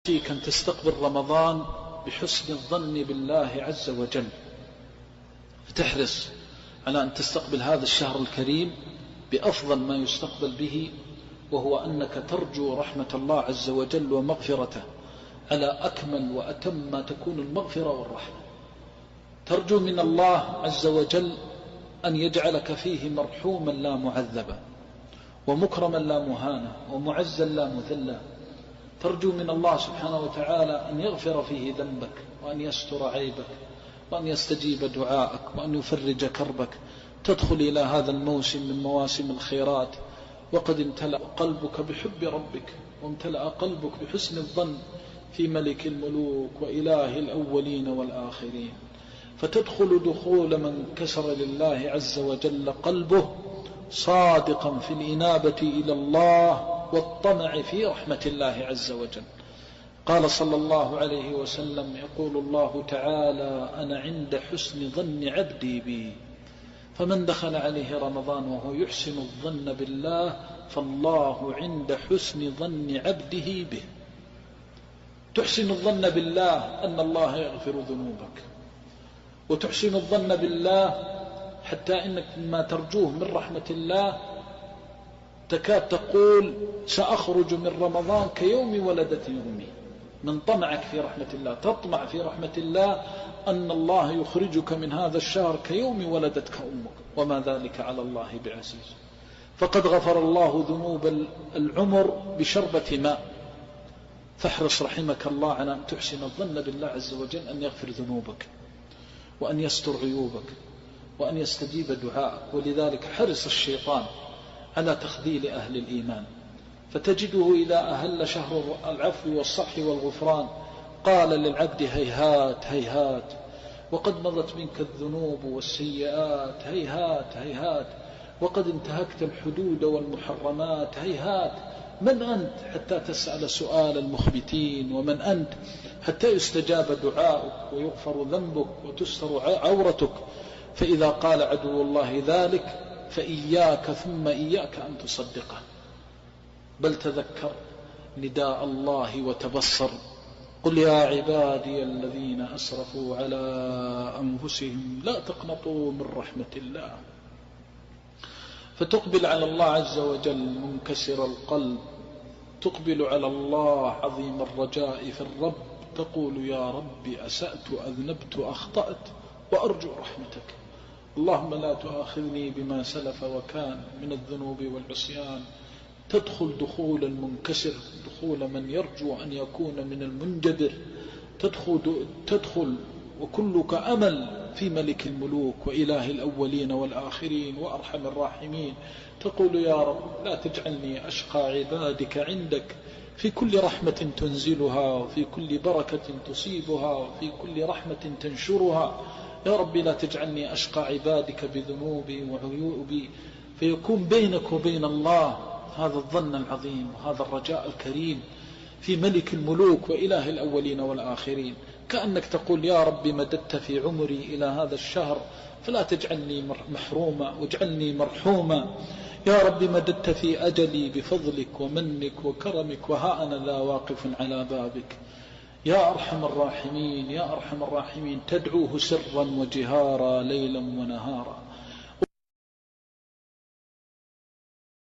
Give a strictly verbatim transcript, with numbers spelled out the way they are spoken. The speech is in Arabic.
فيك أن تستقبل رمضان بحسن الظن بالله عز وجل، فتحرص على أن تستقبل هذا الشهر الكريم بأفضل ما يستقبل به، وهو أنك ترجو رحمة الله عز وجل ومغفرته على أكمل وأتم ما تكون المغفرة والرحمة. ترجو من الله عز وجل أن يجعلك فيه مرحوما لا معذبا، ومكرما لا مهانا، ومعزا لا مذلا. ترجو من الله سبحانه وتعالى أن يغفر فيه ذنبك، وأن يستر عيبك، وأن يستجيب دعائك، وأن يفرج كربك. تدخل إلى هذا الموسم من مواسم الخيرات وقد امتلأ قلبك بحب ربك، وامتلأ قلبك بحسن الظن في ملك الملوك وإله الأولين والآخرين. فتدخل دخول من كسر لله عز وجل قلبه صادقا في الإنابة إلى الله والطمع في رحمة الله عز وجل. قال صلى الله عليه وسلم: يقول الله تعالى: أنا عند حسن ظن عبدي بي. فمن دخل عليه رمضان وهو يحسن الظن بالله فالله عند حسن ظن عبده به. تحسن الظن بالله أن الله يغفر ذنوبك، وتحسن الظن بالله حتى إنك ما ترجوه من رحمة الله تكاد تقول: سأخرج من رمضان كيوم ولدتني أمي. من طمعك في رحمة الله، تطمع في رحمة الله أن الله يخرجك من هذا الشهر كيوم ولدتك أمك، وما ذلك على الله بعزيز. فقد غفر الله ذنوب العمر بشربة ماء. فاحرص رحمك الله على أن تحسن الظن بالله عز وجل أن يغفر ذنوبك، وأن يستر عيوبك، وأن يستجيب دعائك. ولذلك حرص الشيطان على تخذيل أهل الإيمان، فتجده إذا أهل شهر العفو والصفح والغفران قال للعبد: هيهات هيهات، وقد مضت منك الذنوب والسيئات، هيهات هيهات، وقد انتهكت الحدود والمحرمات، هيهات. من أنت حتى تسأل سؤال المخبتين؟ ومن أنت حتى يستجاب دعاؤك ويغفر ذنبك وتستر عورتك؟ فإذا قال عدو الله ذلك فإياك ثم إياك أن تصدقه، بل تذكر نداء الله وتبصر: قل يا عبادي الذين أسرفوا على أنفسهم لا تقنطوا من رحمة الله. فتقبل على الله عز وجل منكسر القلب، تقبل على الله عظيم الرجاء في الرب، تقول: يا رب أسأت أذنبت أخطأت وأرجو رحمتك، اللهم لا تؤاخذني بما سلف وكان من الذنوب والعصيان. تدخل دخول المنكسر، دخول من يرجو أن يكون من المنجبر. تدخل, تدخل وكلك أمل في ملك الملوك وإله الأولين والآخرين وأرحم الراحمين. تقول: يا رب لا تجعلني أشقى عبادك عندك، في كل رحمة تنزلها، وفي كل بركة تصيبها، وفي كل رحمة تنشرها. يا رب لا تجعلني أشقى عبادك بذنوبي وعيوبي. فيكون بينك وبين الله هذا الظن العظيم وهذا الرجاء الكريم في ملك الملوك وإله الأولين والآخرين. كأنك تقول: يا رب مددت في عمري إلى هذا الشهر فلا تجعلني محروما واجعلني مرحوما. يا رب مددت في أجلي بفضلك ومنك وكرمك، وها أنا لا واقف على بابك. يا أرحم الراحمين، يا أرحم الراحمين. تدعوه سرا وجهارا ليلا ونهارا.